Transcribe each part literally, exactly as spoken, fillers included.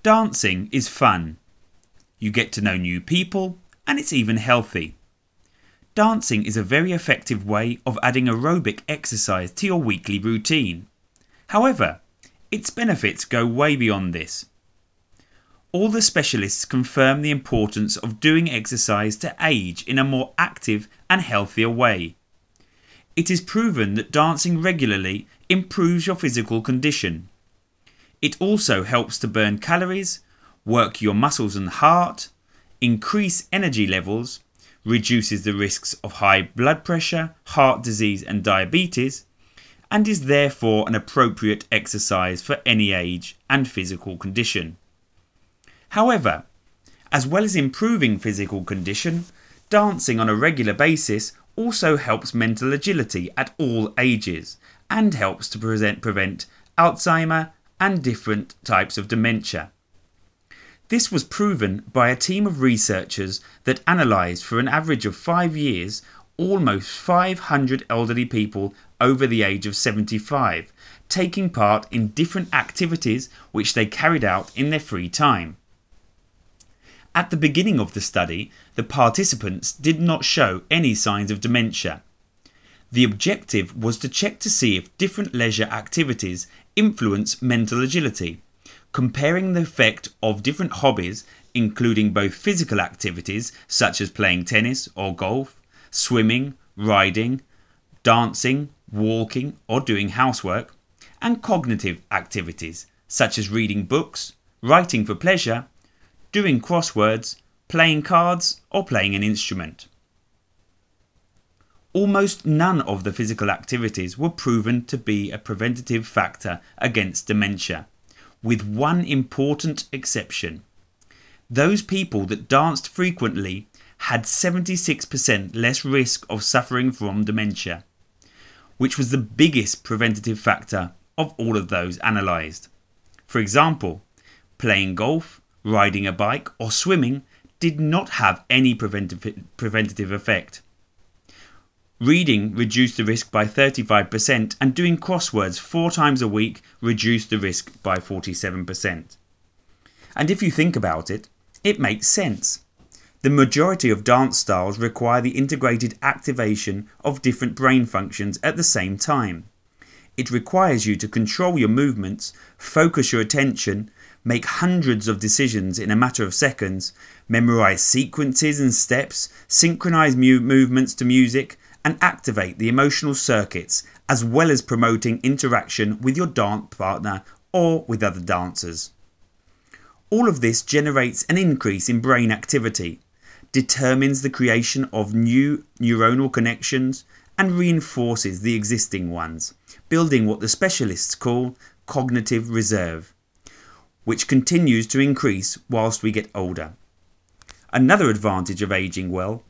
Dancing is fun. You get to know new people, and it's even healthy. Dancing is a very effective way of adding aerobic exercise to your weekly routine. However, its benefits go way beyond this. All the specialists confirm the importance of doing exercise to age in a more active and healthier way. It is proven that dancing regularly improves your physical condition. It also helps to burn calories, work your muscles and heart, increase energy levels, reduces the risks of high blood pressure, heart disease and diabetes, and is therefore an appropriate exercise for any age and physical condition. However, as well as improving physical condition, dancing on a regular basis also helps mental agility at all ages and helps to present, prevent Alzheimer and different types of dementia. This was proven by a team of researchers that analysed for an average of five years almost five hundred elderly people over the age of seventy-five, taking part in different activities which they carried out in their free time. At the beginning of the study, the participants did not show any signs of dementia. The objective was to check to see if different leisure activities influence mental agility, comparing the effect of different hobbies, including both physical activities such as playing tennis or golf, swimming, riding, dancing, walking or doing housework, and cognitive activities such as reading books, writing for pleasure, doing crosswords, playing cards or playing an instrument. Almost none of the physical activities were proven to be a preventative factor against dementia, with one important exception. Those people that danced frequently had seventy-six percent less risk of suffering from dementia, which was the biggest preventative factor of all of those analysed. For example, playing golf, riding a bike or swimming did not have any preventive, preventative effect. Reading reduced the risk by thirty-five percent and doing crosswords four times a week reduced the risk by forty-seven percent. And if you think about it, it makes sense. The majority of dance styles require the integrated activation of different brain functions at the same time. It requires you to control your movements, focus your attention, make hundreds of decisions in a matter of seconds, memorize sequences and steps, synchronize mu- movements to music, and activate the emotional circuits, as well as promoting interaction with your dance partner or with other dancers. All of this generates an increase in brain activity, determines the creation of new neuronal connections, and reinforces the existing ones, building what the specialists call cognitive reserve, which continues to increase whilst we get older. Another advantage of aging well: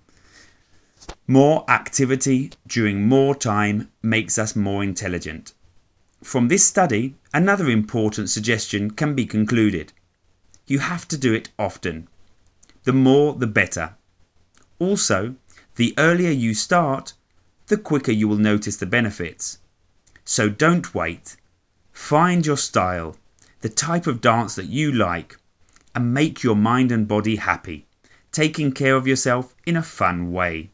more activity during more time makes us more intelligent. From this study, another important suggestion can be concluded. You have to do it often. The more the better. Also, the earlier you start, the quicker you will notice the benefits. So don't wait. Find your style, the type of dance that you like, and make your mind and body happy, taking care of yourself in a fun way.